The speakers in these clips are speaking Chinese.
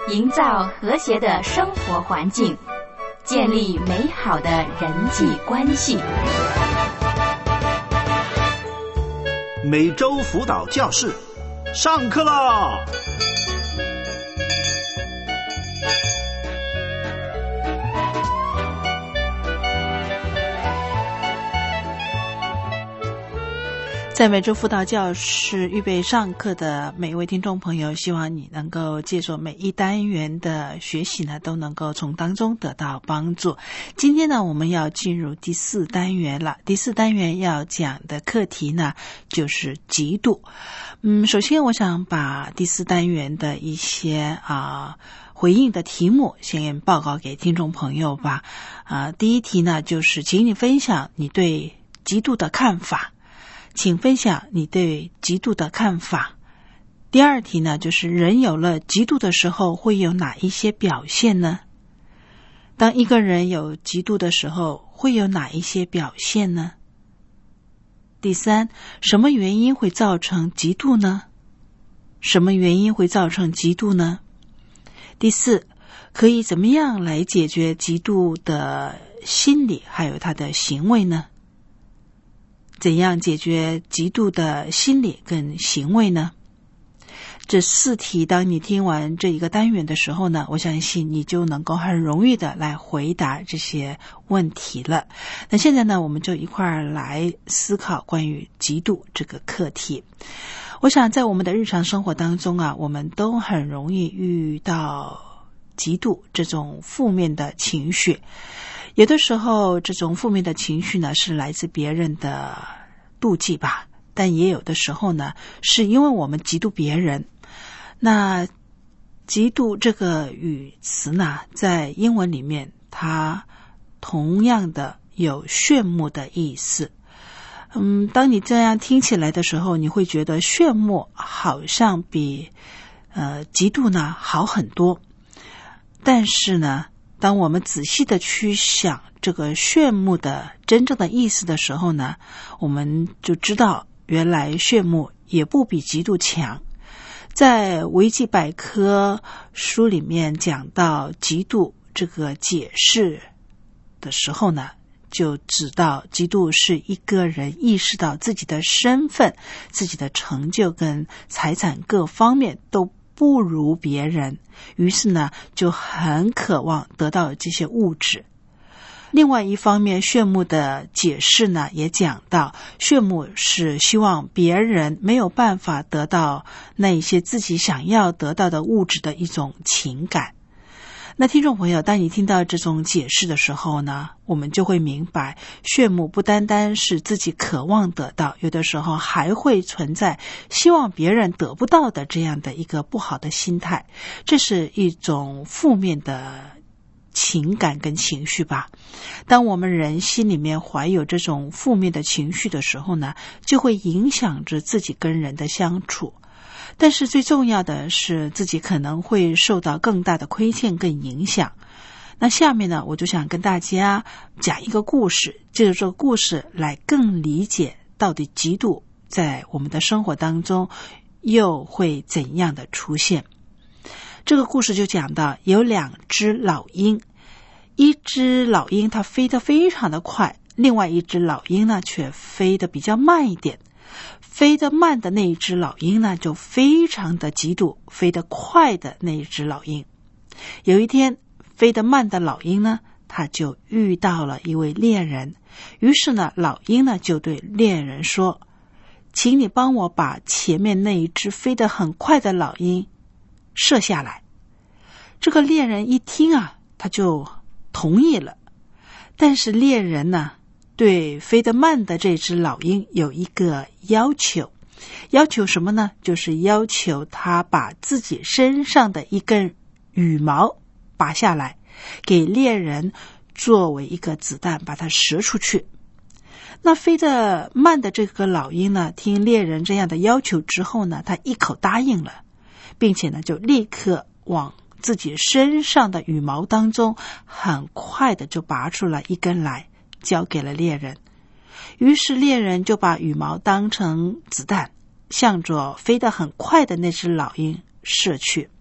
营造和谐的生活环境，建立美好的人际关系。 每周辅导教室上课啦！ 在每周辅导教室预备上课的每一位听众朋友，希望你能够借助每一单元的学习呢，都能够从当中得到帮助。今天呢，我们要进入第4单元了。第4单元要讲的课题呢，就是嫉妒。首先我想把第4单元的一些回应的题目先报告给听众朋友吧。第一题呢，就是请你分享你对嫉妒的看法。请分享你对嫉妒的看法。第二题呢，就是人有了嫉妒的时候会有哪一些表现呢？当一个人有嫉妒的时候会有哪一些表现呢？第三，什么原因会造成嫉妒呢？什么原因会造成嫉妒呢？第四，可以怎么样来解决嫉妒的心理还有他的行为呢？怎样解决嫉妒的心理跟行为呢？这4题当你听完这一个单元的时候呢，我相信你就能够很容易的来回答这些问题了。那现在呢，我们就一块儿来思考关于嫉妒这个课题。我想在我们的日常生活当中我们都很容易遇到嫉妒这种负面的情绪。有的时候这种负面的情绪呢，是来自别人的妒忌吧，但也有的时候呢，是因为我们嫉妒别人。那嫉妒这个语词呢，在英文里面它同样的有炫目的意思。当你这样听起来的时候，你会觉得炫目好像比嫉妒呢好很多。但是呢，当我们仔细的去想这个炫目的真正的意思的时候呢，我们就知道原来炫目也不比嫉妒强。在维基百科书里面讲到嫉妒这个解释的时候呢，就知道嫉妒是一个人意识到自己的身份、自己的成就跟财产各方面都不如别人，于是呢就很渴望得到这些物质。另外一方面，炫目的解释呢也讲到，炫目是希望别人没有办法得到那一些自己想要得到的物质的一种情感。那听众朋友，当你听到这种解释的时候呢，我们就会明白，炫目不单单是自己渴望得到，有的时候还会存在希望别人得不到的这样的一个不好的心态。这是一种负面的情感跟情绪吧。当我们人心里面怀有这种负面的情绪的时候呢，就会影响着自己跟人的相处。但是最重要的是，自己可能会受到更大的亏欠跟影响。那下面呢，我就想跟大家讲一个故事，借着这个故事来更理解到底嫉妒在我们的生活当中又会怎样的出现。这个故事就讲到有2只老鹰，一只老鹰它飞得非常的快，另外一只老鹰呢却飞得比较慢一点。飞得慢的那一只老鹰呢，就非常的嫉妒飞得快的那一只老鹰。有一天，飞得慢的老鹰呢，他就遇到了一位猎人。于是呢，老鹰呢就对猎人说：“请你帮我把前面那一只飞得很快的老鹰射下来。”这个猎人一听他就同意了。但是猎人呢，对飞得慢的这只老鹰有一个要求。要求什么呢？就是要求他把自己身上的一根羽毛拔下来，给猎人作为一个子弹把它射出去。那飞得慢的这个老鹰呢，听猎人这样的要求之后呢，他一口答应了，并且呢就立刻往自己身上的羽毛当中很快的就拔出了一根来，交给了猎人。于是猎人就把羽毛当成子弹，向着飞得很快的那只老鹰射去。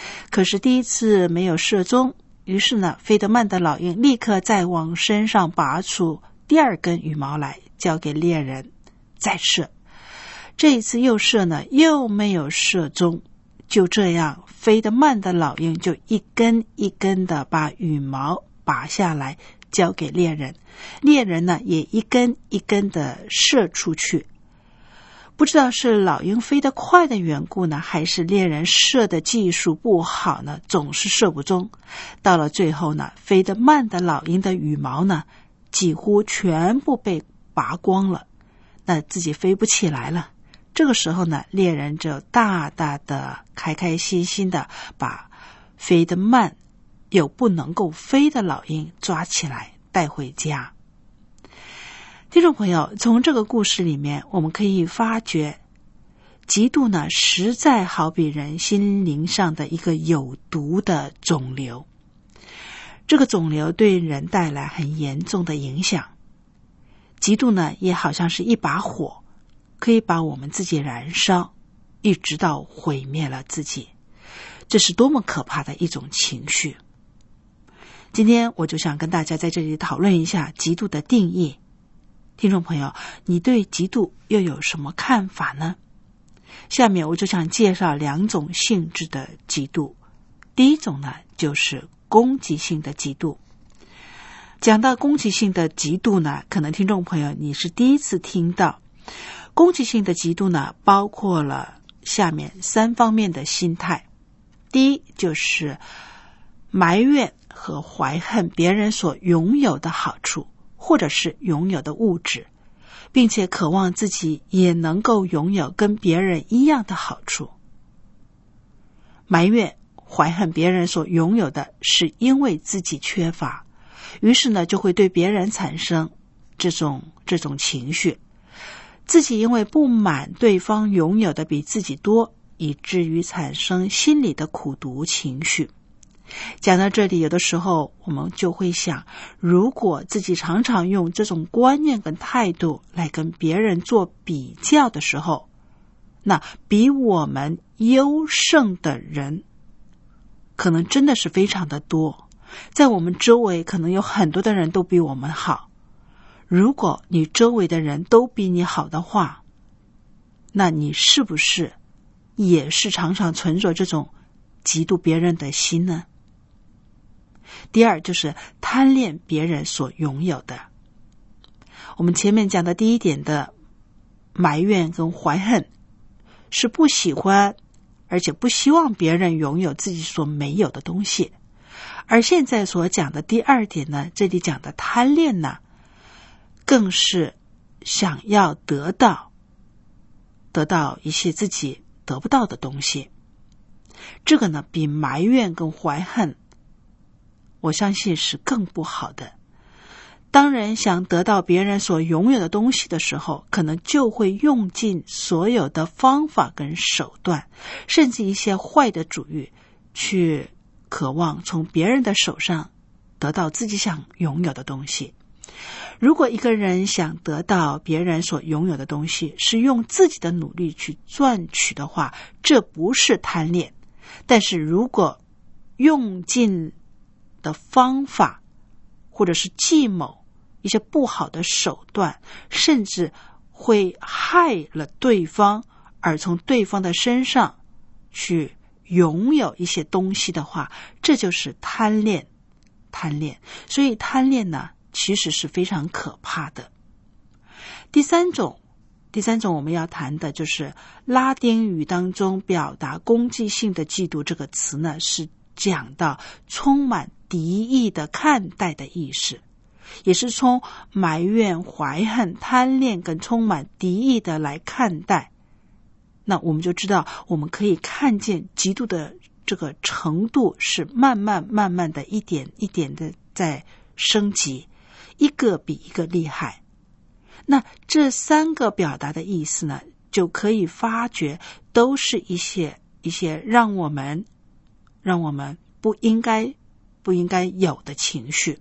可是第一次没有射中，于是呢，费德曼的老鹰立刻再往身上拔出第二根羽毛来，交给猎人再射。这一次又射呢，又没有射中。就这样，费德曼的老鹰就一根一根的把羽毛拔下来，交给猎人。猎人呢，也一根一根的射出去。不知道是老鹰飞得快的缘故呢，还是猎人射的技术不好呢，总是射不中。到了最后呢，飞得慢的老鹰的羽毛呢，几乎全部被拔光了，那自己飞不起来了。这个时候呢，猎人就大大的开开心心的把飞得慢又不能够飞的老鹰抓起来带回家。听众朋友，从这个故事里面我们可以发觉，嫉妒呢实在好比人心灵上的一个有毒的肿瘤。这个肿瘤对人带来很严重的影响。嫉妒呢也好像是一把火，可以把我们自己燃烧，一直到毁灭了自己。这是多么可怕的一种情绪。今天我就想跟大家在这里讨论一下嫉妒的定义。听众朋友，你对嫉妒又有什么看法呢？下面我就想介绍两种性质的嫉妒。第一种呢，就是攻击性的嫉妒。讲到攻击性的嫉妒呢，可能听众朋友你是第一次听到。攻击性的嫉妒呢，包括了下面3方面的心态。第一，就是埋怨和怀恨别人所拥有的好处，或者是拥有的物质，并且渴望自己也能够拥有跟别人一样的好处。埋怨、怀恨别人所拥有的是因为自己缺乏，于是呢，就会对别人产生这种情绪。自己因为不满对方拥有的比自己多，以至于产生心里的苦毒情绪。讲到这里，有的时候我们就会想，如果自己常常用这种观念跟态度来跟别人做比较的时候，那比我们优胜的人可能真的是非常的多。在我们周围可能有很多的人都比我们好。如果你周围的人都比你好的话，那你是不是也是常常存着这种嫉妒别人的心呢？第二，就是贪恋别人所拥有的。我们前面讲的第一点的埋怨跟怀恨，是不喜欢而且不希望别人拥有自己所没有的东西。而现在所讲的第二点呢，这里讲的贪恋呢，更是想要得到一些自己得不到的东西。这个呢，比埋怨跟怀恨，我相信是更不好的。当人想得到别人所拥有的东西的时候，可能就会用尽所有的方法跟手段，甚至一些坏的主意，去渴望从别人的手上得到自己想拥有的东西。如果一个人想得到别人所拥有的东西，是用自己的努力去赚取的话，这不是贪恋。但是如果用尽的方法或者是计谋，一些不好的手段，甚至会害了对方，而从对方的身上去拥有一些东西的话，这就是贪恋。所以贪恋呢，其实是非常可怕的。第三种我们要谈的就是拉丁语当中表达攻击性的嫉妒这个词呢，是讲到充满敌意的看待的意识，也是从埋怨、怀恨、贪恋跟充满敌意的来看待。那我们就知道，我们可以看见嫉妒的这个程度是慢慢的一点一点的在升级，一个比一个厉害。那这3个表达的意思呢，就可以发觉都是一些让我们不应该有的情绪。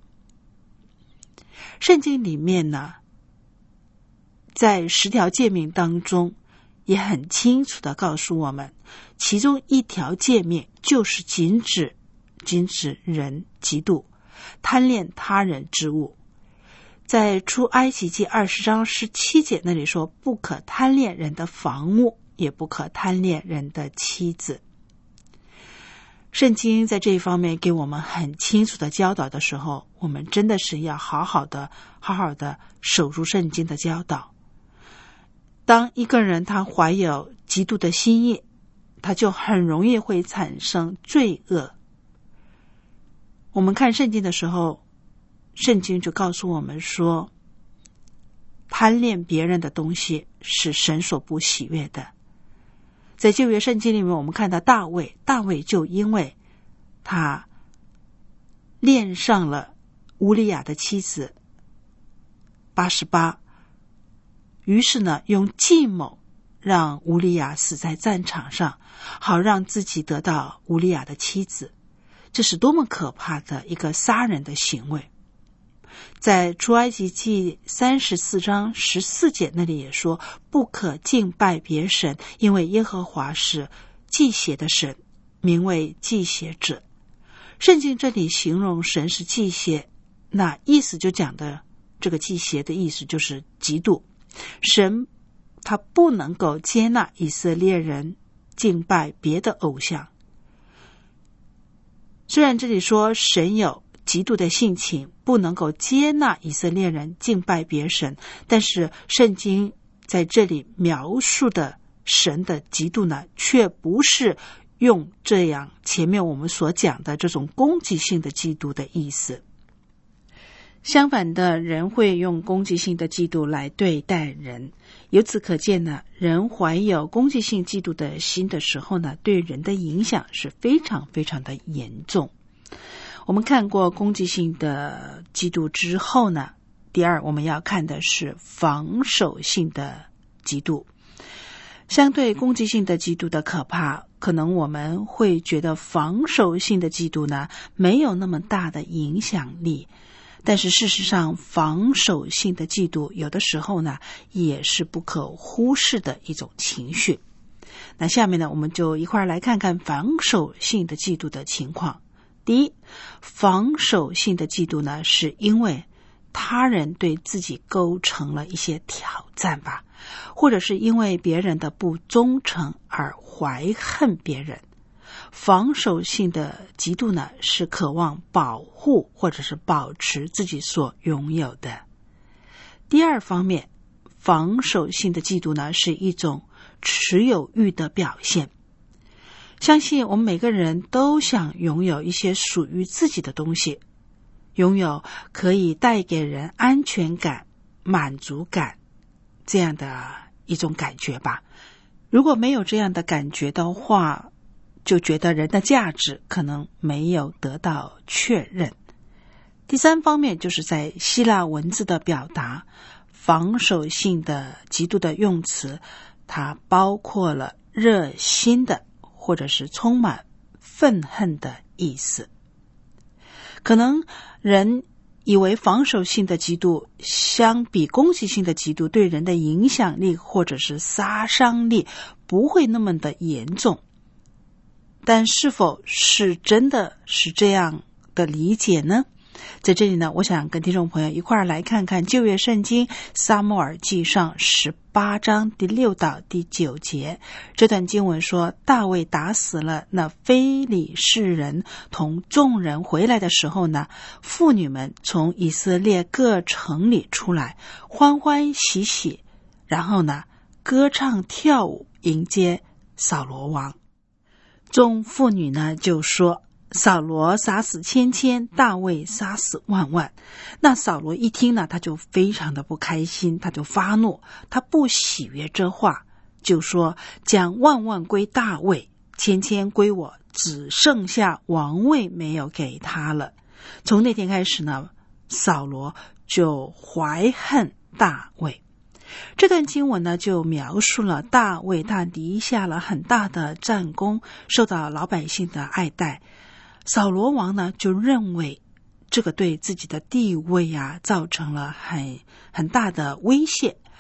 圣经里面呢，在10条诫命当中也很清楚地告诉我们，其中一条诫命就是禁止人嫉妒，贪恋他人之物。在出埃及记20章17节那里说，不可贪恋人的房屋，也不可贪恋人的妻子。圣经在这一方面给我们很清楚的教导的时候，我们真的是要好好的守住圣经的教导。当一个人他怀有嫉妒的心意，他就很容易会产生罪恶。我们看圣经的时候，圣经就告诉我们说，贪恋别人的东西是神所不喜悦的。在旧约圣经里面，我们看到大卫就因为他恋上了乌利亚的妻子巴示巴，于是呢用计谋让乌利亚死在战场上，好让自己得到乌利亚的妻子。这是多么可怕的一个杀人的行为。在出埃及记34章14节那里也说，不可敬拜别神，因为耶和华是忌邪的神，名为忌邪者。圣经这里形容神是忌邪，那意思就讲的这个忌邪的意思就是嫉妒。神他不能够接纳以色列人敬拜别的偶像。虽然这里说神有嫉妒的性情，不能够接纳以色列人敬拜别神，但是圣经在这里描述的神的嫉妒呢，却不是用这样前面我们所讲的这种攻击性的嫉妒的意思。相反的，人会用攻击性的嫉妒来对待人。由此可见呢，人怀有攻击性嫉妒的心的时候呢，对人的影响是非常非常的严重。我们看过攻击性的嫉妒之后呢，第二我们要看的是防守性的嫉妒。相对攻击性的嫉妒的可怕，可能我们会觉得防守性的嫉妒呢没有那么大的影响力，但是事实上防守性的嫉妒有的时候呢也是不可忽视的一种情绪。那下面呢，我们就一块来看看防守性的嫉妒的情况。第一，防守性的嫉妒呢，是因为他人对自己构成了一些挑战吧，或者是因为别人的不忠诚而怀恨别人。防守性的嫉妒呢，是渴望保护或者是保持自己所拥有的。第二方面，防守性的嫉妒呢，是一种持有欲的表现。相信我们每个人都想拥有一些属于自己的东西，拥有可以带给人安全感、满足感这样的一种感觉吧。如果没有这样的感觉的话，就觉得人的价值可能没有得到确认。第三方面就是在希腊文字的表达，防守性的嫉妒的用词，它包括了热心的或者是充满愤恨的意思。可能人以为防守性的嫉妒相比攻击性的嫉妒对人的影响力或者是杀伤力不会那么的严重，但是否是真的是这样的理解呢？在这里呢，我想跟听众朋友一块来看看旧约圣经撒母耳记上18章第6到第9节。这段经文说，大卫打死了那非利士人，同众人回来的时候呢，妇女们从以色列各城里出来，欢欢喜喜，然后呢歌唱跳舞迎接扫罗王。众妇女呢就说，扫罗杀死千千，大卫杀死万万。那扫罗一听呢，他就非常的不开心，他就发怒，他不喜悦这话，就说将万万归大卫，千千归我，只剩下王位没有给他了。从那天开始呢，扫罗就怀恨大卫。这段经文呢，就描述了大卫他立下了很大的战功，受到老百姓的爱戴。扫罗王呢，就认为这个对自己的地位啊，造成了很大的威胁。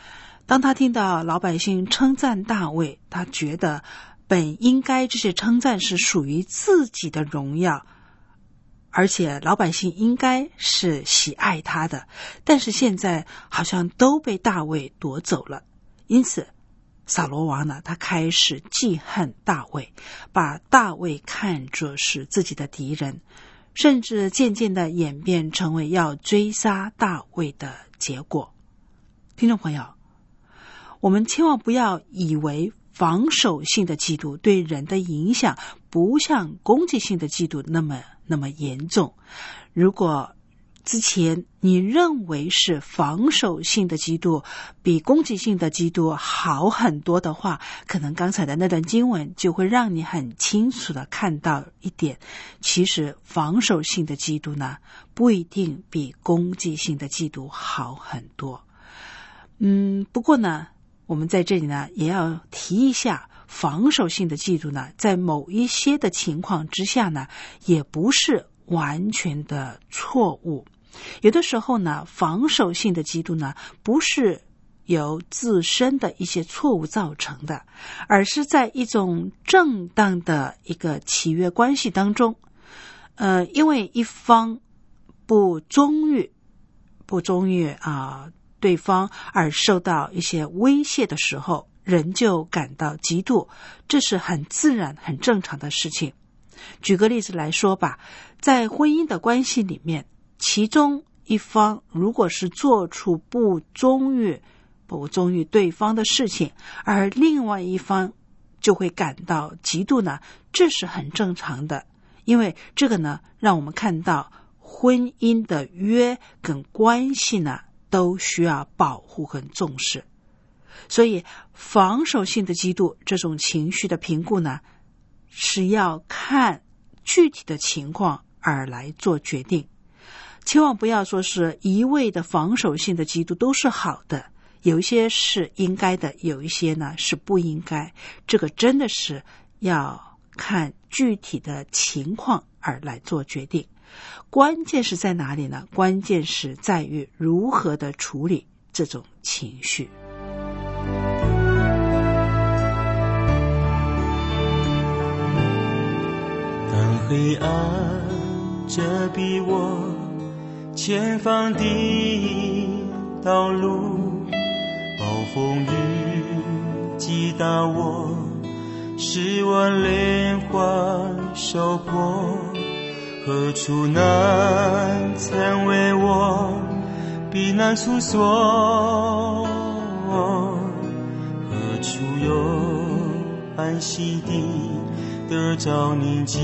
当他听到老百姓称赞大卫，他觉得本应该这些称赞是属于自己的荣耀，而且老百姓应该是喜爱他的，但是现在好像都被大卫夺走了。因此扫罗王呢，他开始记恨大卫，把大卫看作是自己的敌人，甚至渐渐的演变成为要追杀大卫的结果。听众朋友，我们千万不要以为防守性的嫉妒对人的影响不像攻击性的嫉妒那么严重。如果之前你认为是防守性的嫉妒比攻击性的嫉妒好很多的话，可能刚才的那段经文就会让你很清楚的看到一点，其实防守性的嫉妒呢，不一定比攻击性的嫉妒好很多。不过呢，我们在这里呢也要提一下，防守性的嫉妒呢，在某一些的情况之下呢，也不是完全的错误。有的时候呢，防守性的嫉妒呢，不是由自身的一些错误造成的，而是在一种正当的一个契约关系当中，因为一方不忠于对方而受到一些威胁的时候，人就感到嫉妒，这是很自然很正常的事情。举个例子来说吧，在婚姻的关系里面，其中一方如果是做出不忠于对方的事情，而另外一方就会感到嫉妒呢，这是很正常的。因为这个呢，让我们看到婚姻的约跟关系呢，都需要保护和重视。所以防守性的嫉妒这种情绪的评估呢，是要看具体的情况而来做决定。千万不要说是一味的防守性的嫉妒都是好的，有一些是应该的，有一些呢是不应该，这个真的是要看具体的情况而来做决定。关键是在哪里呢？关键是在于如何的处理这种情绪。 当黑暗遮蔽我前方的道路，暴风雨击打我，使我连环受迫，何处难曾为我避难处所？何处有安息地得着宁静？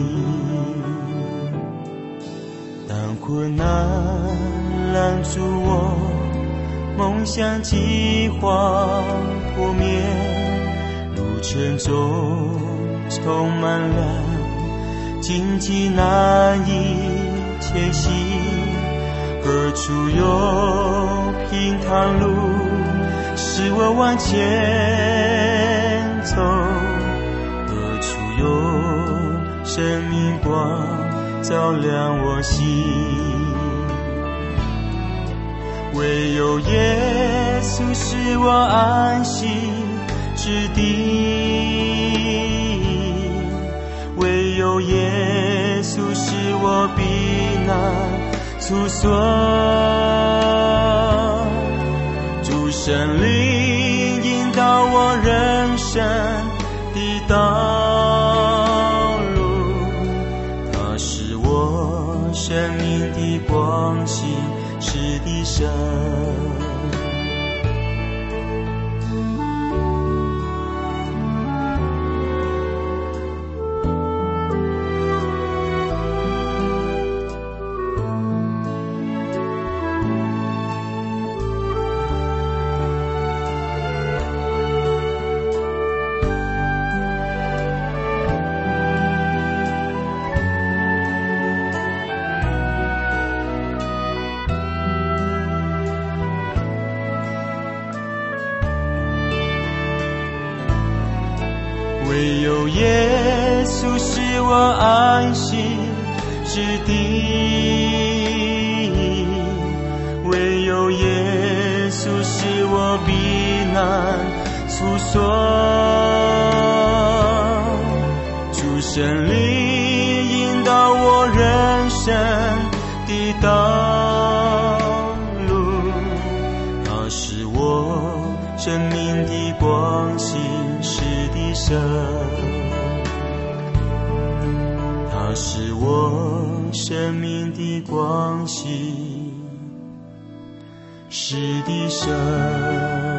当困难拦住我梦想计划破灭，路程中充满了荆棘难以前行，何处有平坦路使我往前走？何处有生命光照亮我心？唯有耶稣是我安息之地，唯有耶稣是我避难处所。主圣灵引导我人生的道路，他是我生命的光心，是的神。唯有耶稣是我安息之地，唯有耶稣是我避诉说，主圣灵引导我人生的道路，它是我生命的光，心是的神，它是我生命的光，心是的神。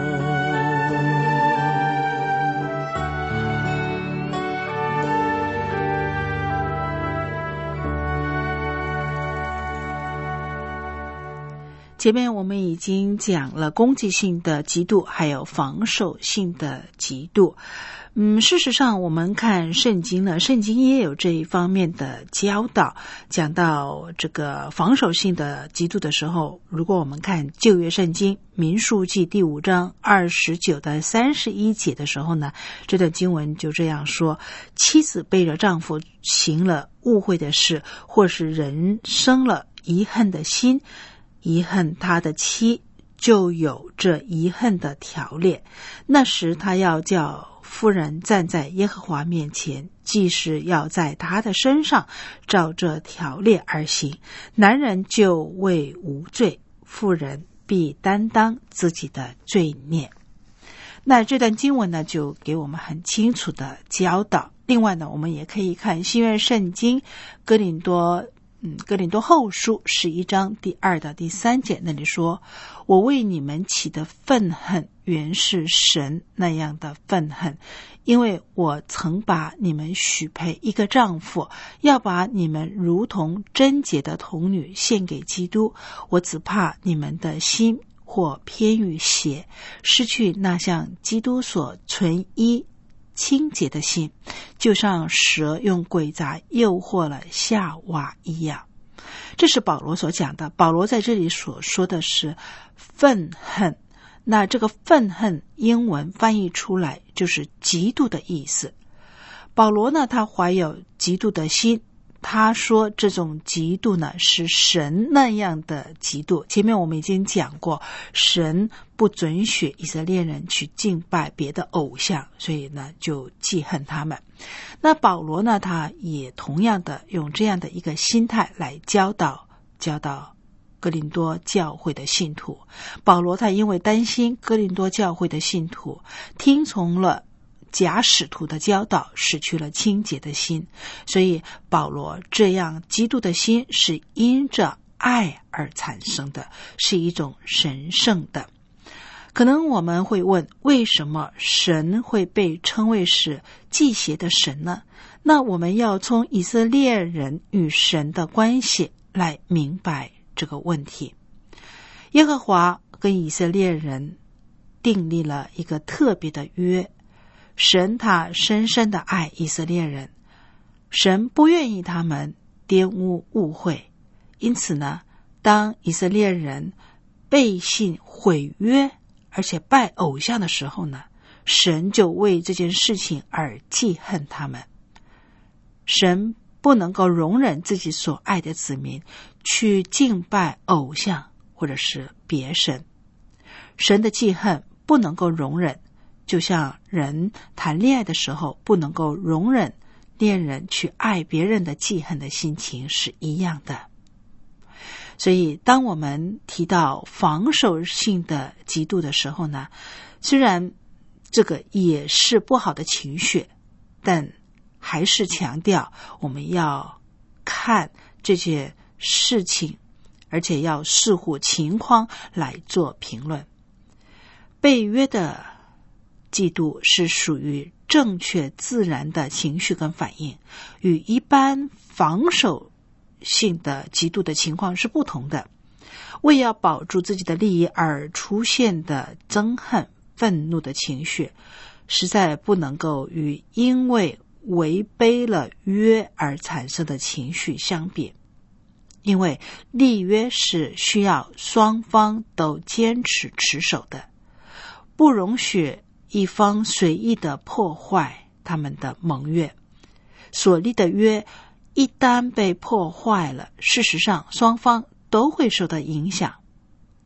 前面我们已经讲了攻击性的嫉妒，还有防守性的嫉妒。事实上我们看圣经呢，圣经也有这一方面的教导。讲到这个防守性的嫉妒的时候，如果我们看旧约圣经民数记第5章29到31节的时候呢，这段经文就这样说：妻子背着丈夫行了误会的事，或是人生了遗恨的心，遗恨他的妻，就有这遗恨的条例。那时他要叫妇人站在耶和华面前，既是要在他的身上照这条例而行，男人就为无罪，妇人必担当自己的罪孽。那这段经文呢，就给我们很清楚的教导。另外呢，我们也可以看新约圣经哥林多后书11章第2到第3节，那里说：我为你们起的愤恨，原是神那样的愤恨，因为我曾把你们许配一个丈夫，要把你们如同贞洁的童女献给基督。我只怕你们的心或偏于邪，失去那像基督所存一清洁的心，就像蛇用诡诈诱惑了夏娃一样。这是保罗所讲的。保罗在这里所说的是愤恨，那这个愤恨英文翻译出来就是嫉妒的意思。保罗呢，他怀有嫉妒的心，他说这种嫉妒呢是神那样的嫉妒。前面我们已经讲过，神不准许以色列人去敬拜别的偶像，所以呢就记恨他们。那保罗呢，他也同样的用这样的一个心态来教导哥林多教会的信徒。保罗他因为担心哥林多教会的信徒听从了假使徒的教导，失去了清洁的心，所以保罗这样嫉妒的心是因着爱而产生的，是一种神圣的。可能我们会问，为什么神会被称为是忌邪的神呢？那我们要从以色列人与神的关系来明白这个问题。耶和华跟以色列人订立了一个特别的约，神他深深的爱以色列人，神不愿意他们玷污误会，因此呢，当以色列人背信毁约而且拜偶像的时候呢，神就为这件事情而记恨他们。神不能够容忍自己所爱的子民去敬拜偶像或者是别神，神的记恨不能够容忍，就像人谈恋爱的时候不能够容忍恋人去爱别人的记恨的心情是一样的。所以当我们提到防守性的嫉妒的时候呢，虽然这个也是不好的情绪，但还是强调我们要看这些事情，而且要视乎情况来做评论。被约的嫉妒是属于正确自然的情绪跟反应，与一般防守性的嫉妒的情况是不同的。为要保住自己的利益而出现的憎恨、愤怒的情绪，实在不能够与因为违背了约而产生的情绪相比。因为立约是需要双方都坚持持守的，不容许一方随意的破坏他们的盟约。所立的约一旦被破坏了，事实上双方都会受到影响。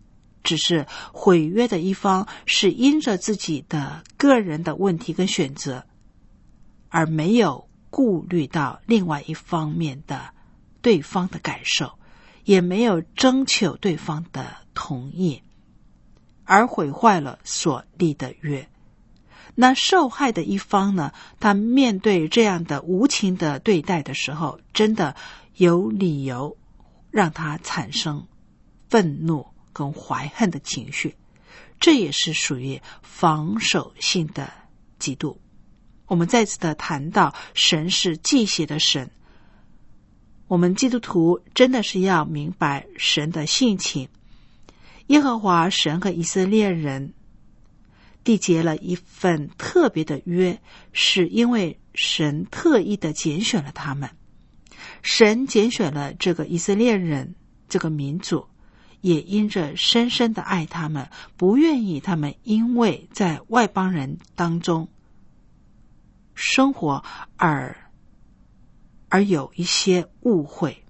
只是毁约的一方是因着自己的个人的问题跟选择，而没有顾虑到另外一方面的对方的感受，也没有征求对方的同意，而毁坏了所立的约。那受害的一方呢，他面对这样的无情的对待的时候，真的有理由让他产生愤怒跟怀恨的情绪，这也是属于防守性的嫉妒。我们再次的谈到神是忌邪的神，我们基督徒真的是要明白神的性情。耶和华神和以色列人缔结了一份特别的约，是因为神特意的拣选了他们。神拣选了这个以色列人这个民族，也因着深深的爱他们，不愿意他们因为在外邦人当中生活而有一些误会，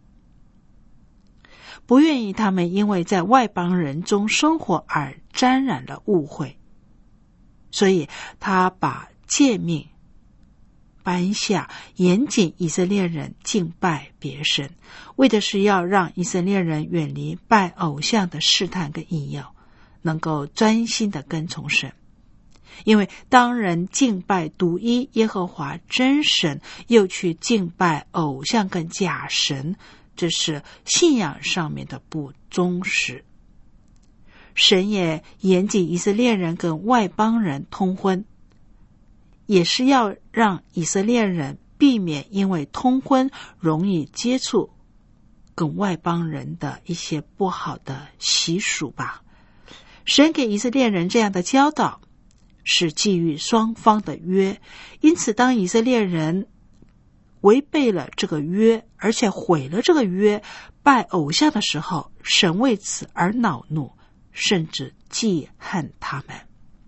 不愿意他们因为在外邦人中生活而沾染了误会，所以他把诫命颁下，严禁以色列人敬拜别神，为的是要让以色列人远离拜偶像的试探跟引诱，能够专心的跟从神。因为当人敬拜独一耶和华真神，又去敬拜偶像跟假神，这是信仰上面的不忠实。神也严禁以色列人跟外邦人通婚，也是要让以色列人避免因为通婚容易接触跟外邦人的一些不好的习俗吧。神给以色列人这样的教导，是基于双方的约，因此当以色列人违背了这个约，而且毁了这个约，拜偶像的时候，神为此而恼怒，甚至记恨他们。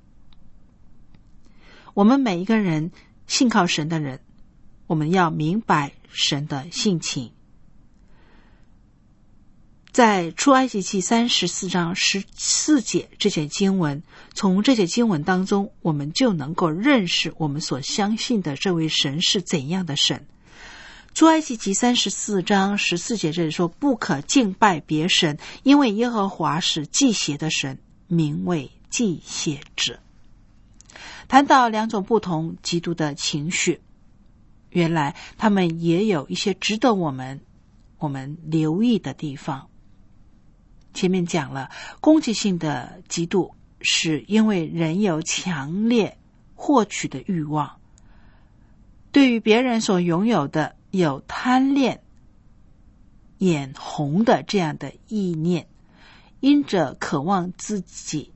我们每一个人信靠神的人，我们要明白神的性情。在出埃及记34章14节这节经文，从这节经文当中，我们就能够认识我们所相信的这位神是怎样的神。出埃及记34章14节这里说，不可敬拜别神，因为耶和华是忌邪的神，名为忌邪者。谈到两种不同极度的情绪，原来他们也有一些值得我们留意的地方。前面讲了，攻击性的嫉妒是因为人有强烈获取的欲望，对于别人所拥有的有贪恋、眼红的这样的意念，因着渴望自己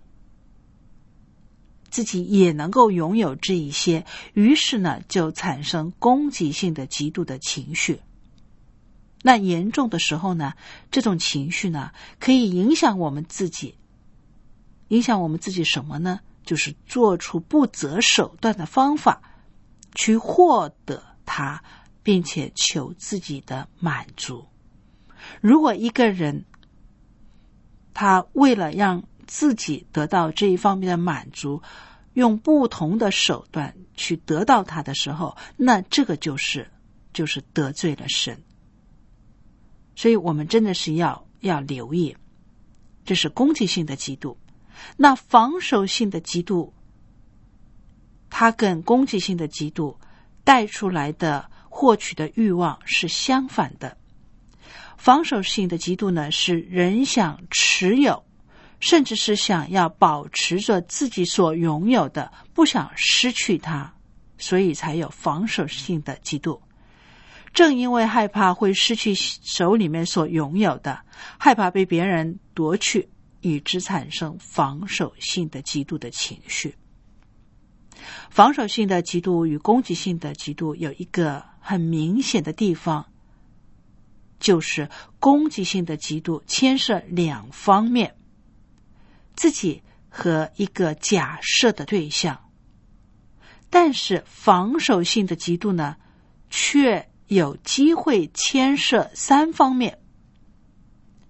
也能够拥有这一些，于是呢就产生攻击性的嫉妒的情绪。那严重的时候呢，这种情绪呢可以影响我们自己。影响我们自己什么呢？就是做出不择手段的方法去获得它，并且求自己的满足。如果一个人他为了让自己得到这一方面的满足，用不同的手段去得到它的时候，那这个就是得罪了神。所以我们真的是要留意，这是攻击性的嫉妒。那防守性的嫉妒，它跟攻击性的嫉妒带出来的获取的欲望是相反的。防守性的嫉妒呢，是人想持有，甚至是想要保持着自己所拥有的，不想失去它，所以才有防守性的嫉妒。正因为害怕会失去手里面所拥有的，害怕被别人夺去，以致产生防守性的嫉妒的情绪。防守性的嫉妒与攻击性的嫉妒有一个很明显的地方，就是攻击性的嫉妒牵涉两方面，自己和一个假设的对象。但是防守性的嫉妒呢，却有机会牵涉三方面。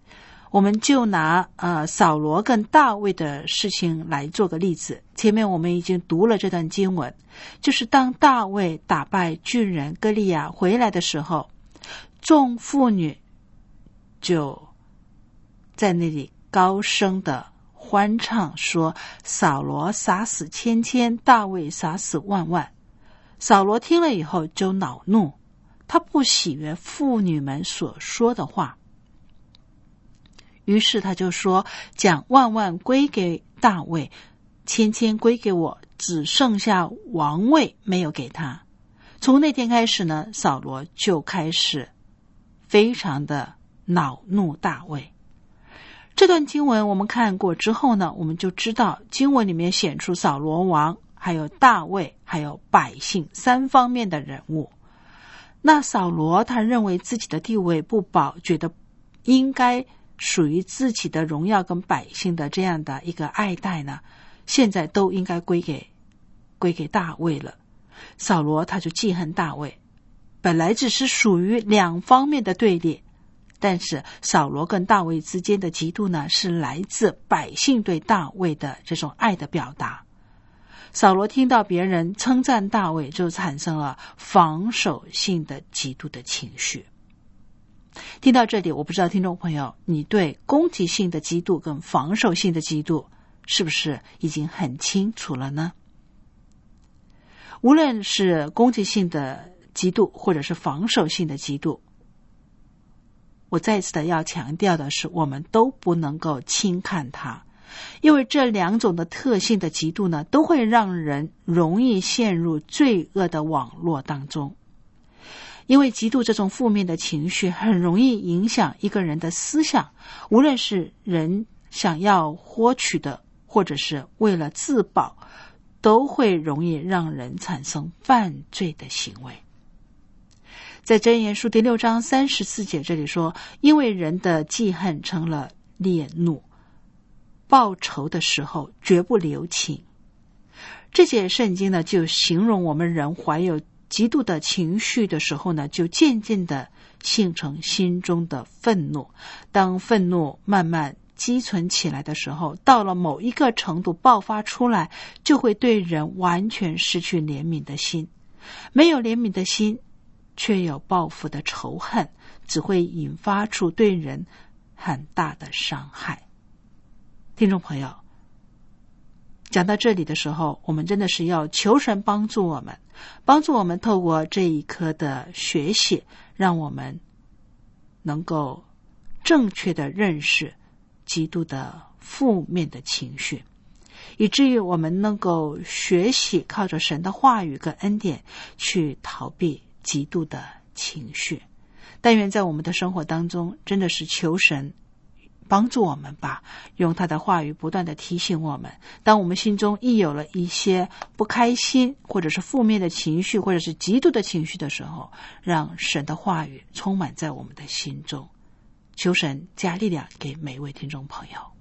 我们就拿扫罗跟大卫的事情来做个例子。前面我们已经读了这段经文，就是当大卫打败巨人歌利亚回来的时候，众妇女就在那里高声的欢唱说，扫罗杀死千千，大卫杀死万万。扫罗听了以后就恼怒，他不喜悦妇女们所说的话，于是他就说，将万万归给大卫，千千归给我，只剩下王位没有给他。从那天开始呢，扫罗就开始非常的恼怒大卫。这段经文我们看过之后呢，我们就知道经文里面显出扫罗王还有大卫还有百姓三方面的人物。那扫罗他认为自己的地位不保，觉得应该属于自己的荣耀跟百姓的这样的一个爱戴呢，现在都应该归给大卫了。扫罗他就记恨大卫，本来只是属于两方面的对立，但是扫罗跟大卫之间的嫉妒呢，是来自百姓对大卫的这种爱的表达。扫罗听到别人称赞大卫，就产生了防守性的嫉妒的情绪。听到这里，我不知道听众朋友，你对攻击性的嫉妒跟防守性的嫉妒是不是已经很清楚了呢？无论是攻击性的嫉妒或者是防守性的嫉妒，我再次的要强调的是，我们都不能够轻看它，因为这两种的特性的嫉妒呢，都会让人容易陷入罪恶的网络当中。因为嫉妒这种负面的情绪很容易影响一个人的思想，无论是人想要获取的，或者是为了自保，都会容易让人产生犯罪的行为。在箴言书第6章34节这里说，因为人的记恨成了烈怒，报仇的时候绝不留情。这节圣经呢，就形容我们人怀有极度的情绪的时候呢，就渐渐的形成心中的愤怒。当愤怒慢慢积存起来的时候，到了某一个程度爆发出来，就会对人完全失去怜悯的心。没有怜悯的心，却有报复的仇恨，只会引发出对人很大的伤害。听众朋友，讲到这里的时候，我们真的是要求神帮助我们透过这一课的学习，让我们能够正确的认识极度的负面的情绪，以至于我们能够学习靠着神的话语跟恩典去逃避极度的情绪。但愿在我们的生活当中，真的是求神帮助我们吧，用他的话语不断的提醒我们，当我们心中一有了一些不开心或者是负面的情绪或者是极度的情绪的时候，让神的话语充满在我们的心中。求神加力量给每位听众朋友。